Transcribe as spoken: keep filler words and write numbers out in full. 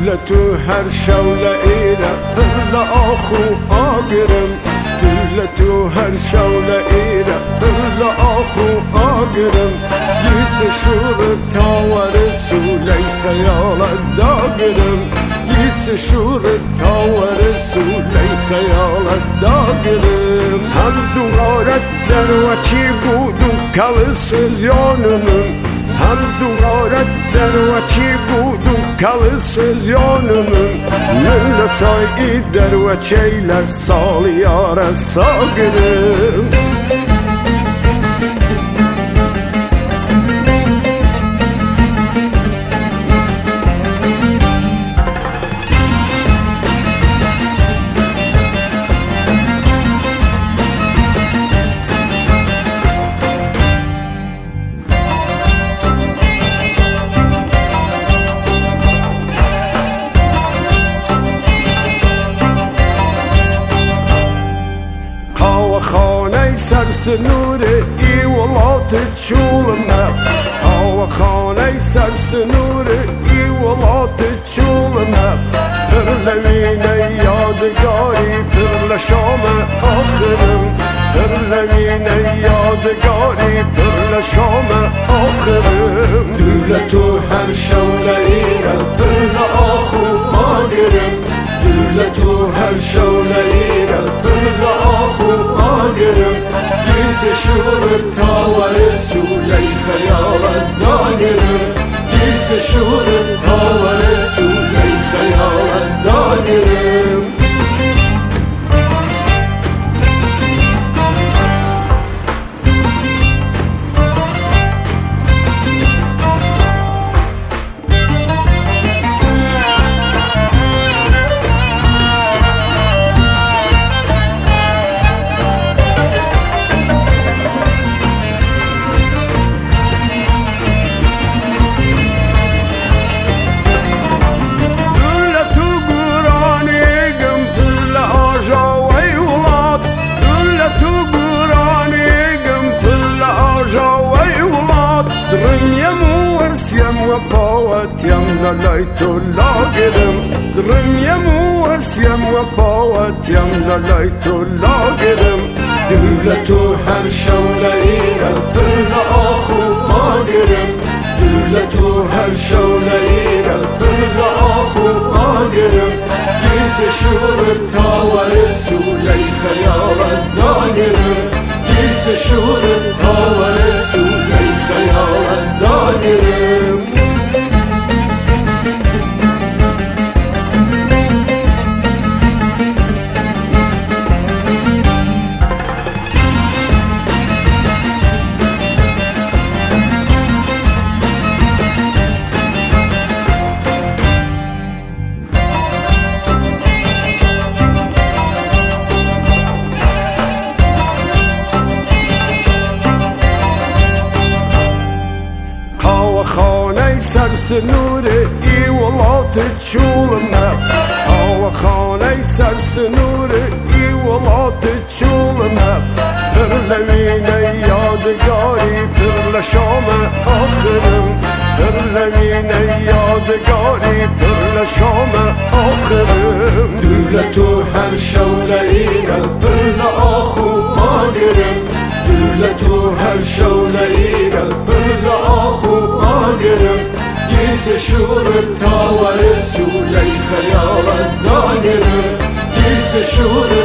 تو هر شوله ایره بل آخو آگرم گل تو هر شوله ایره بل آخو آگرم گیس شور تاور سولی خیالت داگرم گیس شور تاور سولی خیالت داگرم هم دوغارت در وچی بودم کل سوزیانمم هم دوغارت در وچی بودم کل سوزیانمم من لسایی در وچی لسالیار ساگرم سرسنور ای ولات چولمه هوا خانه سرسنور ای ولات چولمه پر لوینه یادگاری پر لشام آخرم پر لوینه یادگاری پر لشام آخرم دولتو هر شوله ایره پر آخو آگرم دولتو هر شوله ایره پر آخو آگرم گیس شور تاور سولی خیالت داگرم گیس شور تاور سولی خیالت داگرم وپاوتیم للیتو لاگرم درمیم وسیم وپاوتیم للیتو لاگرم دولتو هر شوله ایره بل آخو آگرم دولتو هر شوله ایره بل آخو آگرم گیس شور تاور سولی خیالت داگرم گیس شور تاور سولی خیالت داگرم سرسنور ای ولات چولمه هوا خانه سرسنور ای ولات چولمه پر لوینه یادگاری پر لشام آخرم پر لوینه یادگاری پر لشام آخرم دولتو هر شوله ایره بل آخو آگرم دولتو هر شوله ایره بل آخو آگرم گیس شور تاور سولی خیالت داگرم گیس شور